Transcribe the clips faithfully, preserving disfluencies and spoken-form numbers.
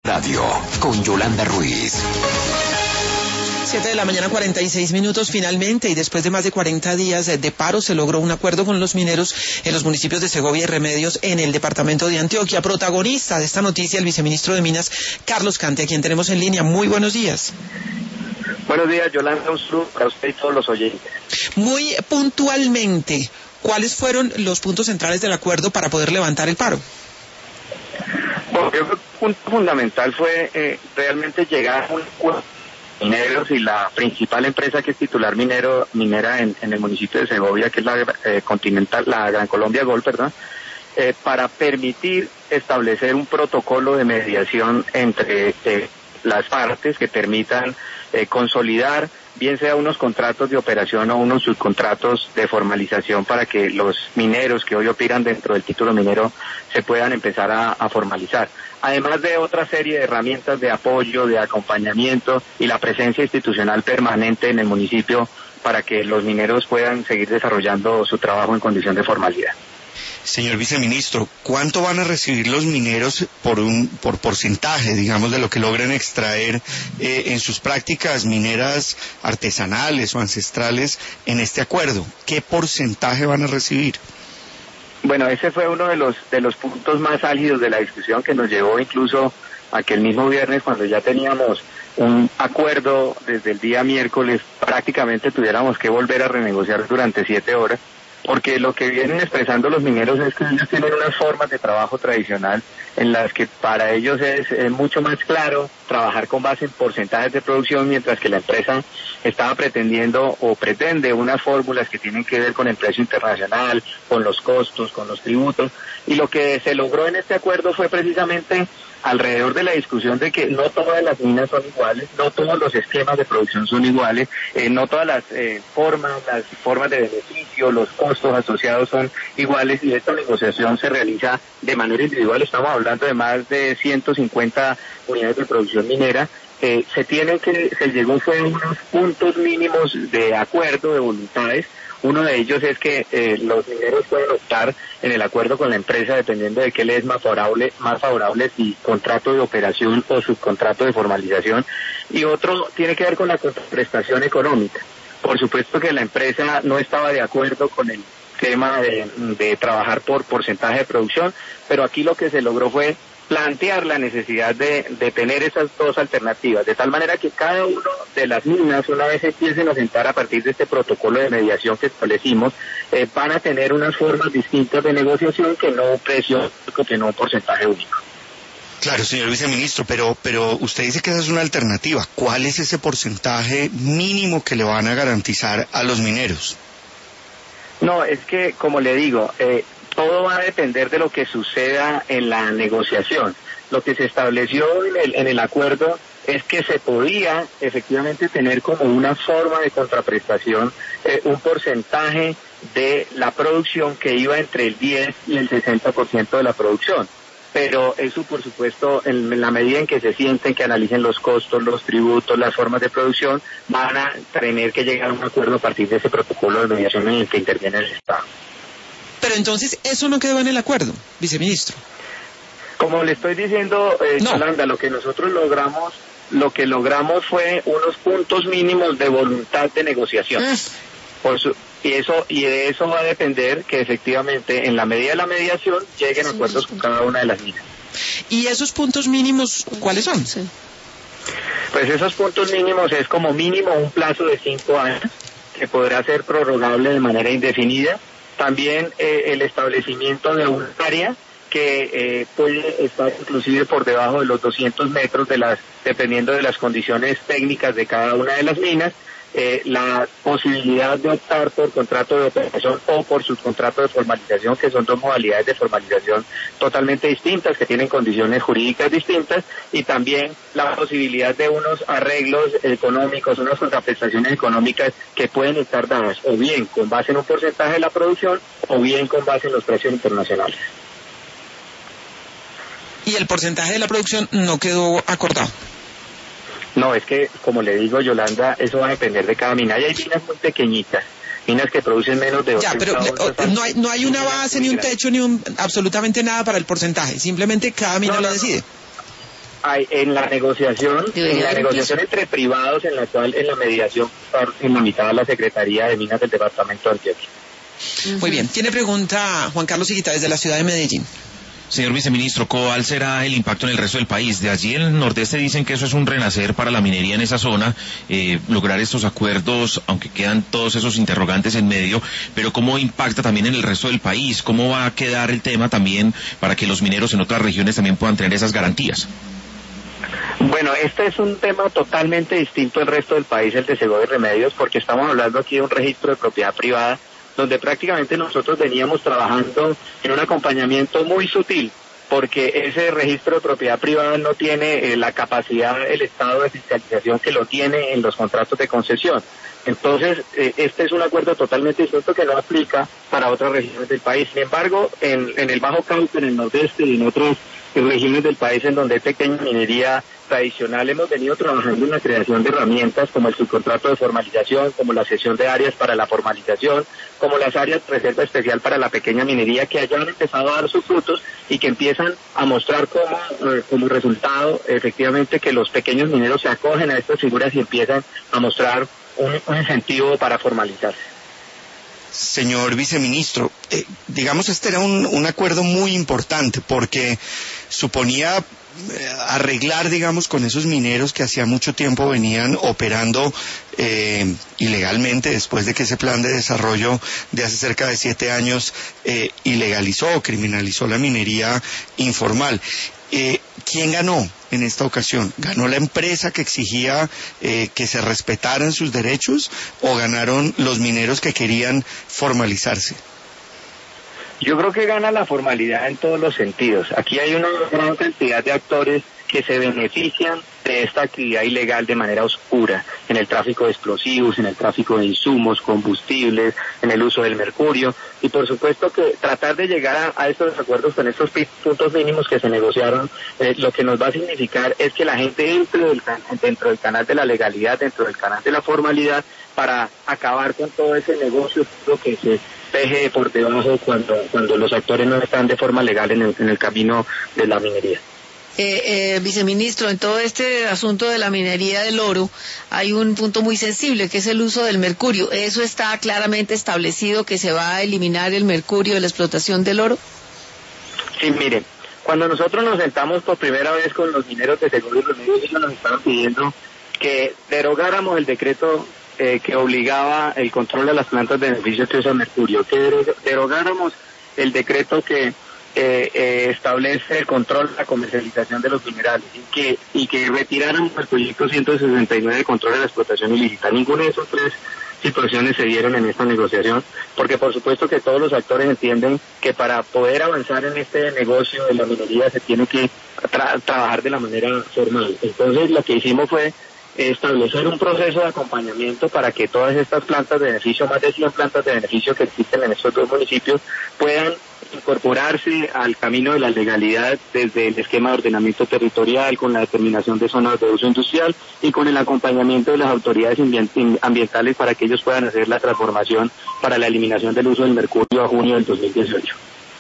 Radio con Yolanda Ruiz. Siete de la mañana, cuarenta y seis minutos. Finalmente, y después de más de cuarenta días de paro, se logró un acuerdo con los mineros en los municipios de Segovia y Remedios en el departamento de Antioquia. Protagonista de esta noticia, el viceministro de Minas, Carlos Cante, a quien tenemos en línea. Muy buenos días. Buenos días, Yolanda, un saludo para usted y todos los oyentes. Muy puntualmente, ¿cuáles fueron los puntos centrales del acuerdo para poder levantar el paro? Bueno, creo que el punto fundamental fue eh, realmente llegar a un acuerdo con mineros y la principal empresa que es titular minero minera en, en el municipio de Segovia, que es la eh, Continental, la Gran Colombia Gold, perdón, eh, para permitir establecer un protocolo de mediación entre eh, las partes que permitan eh, consolidar, bien sea unos contratos de operación o unos subcontratos de formalización para que los mineros que hoy operan dentro del título minero se puedan empezar a, a formalizar. Además de otra serie de herramientas de apoyo, de acompañamiento y la presencia institucional permanente en el municipio para que los mineros puedan seguir desarrollando su trabajo en condición de formalidad. Señor viceministro, ¿cuánto van a recibir los mineros por un por porcentaje, digamos, de lo que logren extraer eh, en sus prácticas mineras artesanales o ancestrales en este acuerdo? ¿Qué porcentaje van a recibir? Bueno, ese fue uno de los de los puntos más álgidos de la discusión, que nos llevó incluso a que el mismo viernes, cuando ya teníamos un acuerdo desde el día miércoles, prácticamente tuviéramos que volver a renegociar durante siete horas. Porque lo que vienen expresando los mineros es que ellos tienen unas formas de trabajo tradicional en las que para ellos es, es mucho más claro trabajar con base en porcentajes de producción, mientras que la empresa estaba pretendiendo o pretende unas fórmulas que tienen que ver con el precio internacional, con los costos, con los tributos, y lo que se logró en este acuerdo fue precisamente alrededor de la discusión de que no todas las minas son iguales, no todos los esquemas de producción son iguales, eh, no todas las eh, formas, las formas de beneficio, los costos asociados son iguales, y esta negociación se realiza de manera individual. Estamos hablando de más de ciento cincuenta unidades de producción minera. Eh, se tienen que, se llegó fue a unos puntos mínimos de acuerdo, de voluntades. Uno de ellos es que eh, los mineros pueden optar en el acuerdo con la empresa, dependiendo de qué les es más favorable, más favorable si contrato de operación o subcontrato de formalización. Y otro tiene que ver con la contraprestación económica. Por supuesto que la empresa no estaba de acuerdo con el tema de, de trabajar por porcentaje de producción, pero aquí lo que se logró fue plantear la necesidad de, de tener esas dos alternativas, de tal manera que cada una de las minas, una vez empiecen a sentar a partir de este protocolo de mediación que establecimos, eh, van a tener unas formas distintas de negociación, que no un precio, que no un porcentaje único. Claro, señor viceministro, pero pero usted dice que esa es una alternativa. ¿Cuál es ese porcentaje mínimo que le van a garantizar a los mineros? No, es que, como le digo, eh, todo va a depender de lo que suceda en la negociación. Lo que se estableció en el, en el acuerdo es que se podía efectivamente tener como una forma de contraprestación eh, un porcentaje de la producción que iba entre el diez y el sesenta por ciento de la producción. Pero eso, por supuesto, en la medida en que se sienten, que analicen los costos, los tributos, las formas de producción, van a tener que llegar a un acuerdo a partir de ese protocolo de mediación en el que interviene el Estado. Pero entonces, ¿eso no quedó en el acuerdo, viceministro? Como le estoy diciendo, eh, no. Yolanda, lo que nosotros logramos, lo que logramos fue unos puntos mínimos de voluntad de negociación. Mm. Por su, y eso y de eso va a depender que efectivamente, en la medida de la mediación, lleguen a sí, acuerdos con cada una de las minas. ¿Y esos puntos mínimos cuáles son? Sí. Pues esos puntos mínimos es como mínimo un plazo de cinco años, que podrá ser prorrogable de manera indefinida. También eh, el establecimiento de un área que eh, puede estar inclusive por debajo de los doscientos metros, de las, dependiendo de las condiciones técnicas de cada una de las minas. Eh, la posibilidad de optar por contrato de operación o por subcontrato de formalización, que son dos modalidades de formalización totalmente distintas, que tienen condiciones jurídicas distintas, y también la posibilidad de unos arreglos económicos, unas contraprestaciones económicas que pueden estar dadas o bien con base en un porcentaje de la producción o bien con base en los precios internacionales. ¿Y el porcentaje de la producción no quedó acordado? No, es que, como le digo, Yolanda, eso va a depender de cada mina. Y hay minas muy pequeñitas, minas que producen menos de... Ya, pero o, no, hay, no hay una base, ni un techo, ni un absolutamente nada para el porcentaje. Simplemente cada mina no, lo decide. hay, en la negociación, en la negociación entre privados, en la cual en la mediación está en la mitad de la Secretaría de Minas del Departamento de Antioquia. Uh-huh. Muy bien. Tiene pregunta Juan Carlos Higuita desde la ciudad de Medellín. Señor viceministro, ¿cuál será el impacto en el resto del país? De allí en el nordeste dicen que eso es un renacer para la minería en esa zona, eh, lograr estos acuerdos, aunque quedan todos esos interrogantes en medio, pero ¿cómo impacta también en el resto del país? ¿Cómo va a quedar el tema también para que los mineros en otras regiones también puedan tener esas garantías? Bueno, este es un tema totalmente distinto al resto del país, el de Segovia y Remedios, porque estamos hablando aquí de un registro de propiedad privada, donde prácticamente nosotros veníamos trabajando en un acompañamiento muy sutil, porque ese registro de propiedad privada no tiene eh, la capacidad del Estado de fiscalización que lo tiene en los contratos de concesión. Entonces, eh, este es un acuerdo totalmente distinto que no aplica para otras regiones del país. Sin embargo, en, en el Bajo Cauca, en el nordeste y en otras regiones del país en donde hay pequeña minería tradicional, hemos venido trabajando en la creación de herramientas como el subcontrato de formalización, como la cesión de áreas para la formalización, como las áreas de reserva especial para la pequeña minería, que hayan empezado a dar sus frutos y que empiezan a mostrar como, eh, como resultado efectivamente que los pequeños mineros se acogen a estas figuras y empiezan a mostrar un, un incentivo para formalizarse. Señor viceministro, eh, digamos este era un, un acuerdo muy importante porque suponía eh, arreglar, digamos, con esos mineros que hacía mucho tiempo venían operando eh, ilegalmente después de que ese plan de desarrollo de hace cerca de siete años eh, ilegalizó o criminalizó la minería informal. Eh, ¿Quién ganó en esta ocasión? ¿Ganó la empresa que exigía eh, que se respetaran sus derechos o ganaron los mineros que querían formalizarse? Yo creo que gana la formalidad en todos los sentidos. Aquí hay una gran cantidad de actores que se benefician de esta actividad ilegal de manera oscura, en el tráfico de explosivos, en el tráfico de insumos, combustibles, en el uso del mercurio, y por supuesto que tratar de llegar a, a estos acuerdos con estos puntos mínimos que se negociaron, eh, lo que nos va a significar es que la gente entre del, dentro del canal de la legalidad, dentro del canal de la formalidad, para acabar con todo ese negocio que se teje por debajo cuando, cuando los actores no están de forma legal en el, en el camino de la minería. Eh, eh, viceministro, en todo este asunto de la minería del oro hay un punto muy sensible que es el uso del mercurio. ¿Eso está claramente establecido que se va a eliminar el mercurio de la explotación del oro? Sí, miren, cuando nosotros nos sentamos por primera vez con los mineros de Segovia y Remedios, ellos nos estaban pidiendo que derogáramos el decreto eh, que obligaba el control de las plantas de beneficio que usan mercurio, que derogáramos el decreto que Eh, eh, establece el control de la comercialización de los minerales y que y que retiraran el proyecto ciento sesenta y nueve de control de la explotación ilícita. Ninguna de esas tres situaciones se dieron en esta negociación, porque por supuesto que todos los actores entienden que para poder avanzar en este negocio de la minería se tiene que tra- trabajar de la manera formal. Entonces lo que hicimos fue establecer un proceso de acompañamiento para que todas estas plantas de beneficio, más de cien plantas de beneficio que existen en estos dos municipios, puedan incorporarse al camino de la legalidad desde el esquema de ordenamiento territorial, con la determinación de zonas de uso industrial y con el acompañamiento de las autoridades ambientales para que ellos puedan hacer la transformación para la eliminación del uso del mercurio a junio del dos mil dieciocho.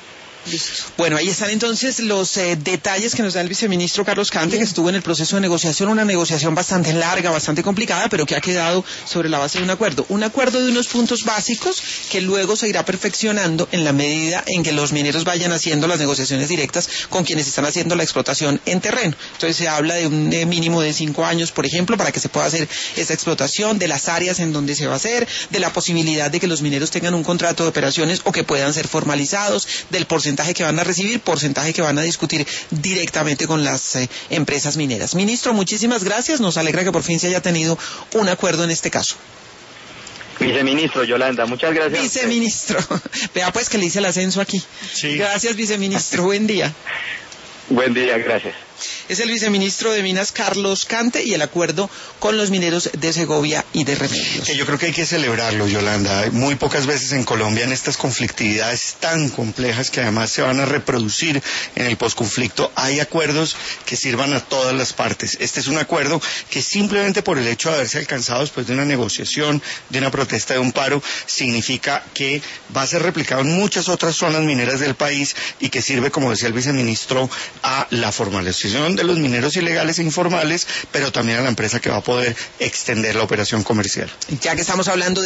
Bueno, ahí están entonces los eh, detalles que nos da el viceministro Carlos Cante, que estuvo en el proceso de negociación, una negociación bastante larga, bastante complicada, pero que ha quedado sobre la base de un acuerdo. Un acuerdo de unos puntos básicos que luego se irá perfeccionando en la medida en que los mineros vayan haciendo las negociaciones directas con quienes están haciendo la explotación en terreno. Entonces se habla de un eh, mínimo de cinco años, por ejemplo, para que se pueda hacer esa explotación, de las áreas en donde se va a hacer, de la posibilidad de que los mineros tengan un contrato de operaciones o que puedan ser formalizados, del porcentaje que van a recibir, porcentaje que van a discutir directamente con las eh, empresas mineras. Ministro, muchísimas gracias. Nos alegra que por fin se haya tenido un acuerdo en este caso. Viceministro Yolanda, muchas gracias. Viceministro. Vea pues que le hice el ascenso aquí. Sí. Gracias, viceministro. Buen día. Buen día, gracias. Es el viceministro de Minas, Carlos Cante, y el acuerdo con los mineros de Segovia y de Remedios. Que yo creo que hay que celebrarlo, Yolanda. Muy pocas veces en Colombia en estas conflictividades tan complejas que además se van a reproducir en el posconflicto, hay acuerdos que sirvan a todas las partes. Este es un acuerdo que simplemente por el hecho de haberse alcanzado después de una negociación, de una protesta, de un paro, significa que va a ser replicado en muchas otras zonas mineras del país y que sirve, como decía el viceministro, a la formalización de los mineros ilegales e informales, pero también a la empresa que va a poder extender la operación comercial. Ya que estamos hablando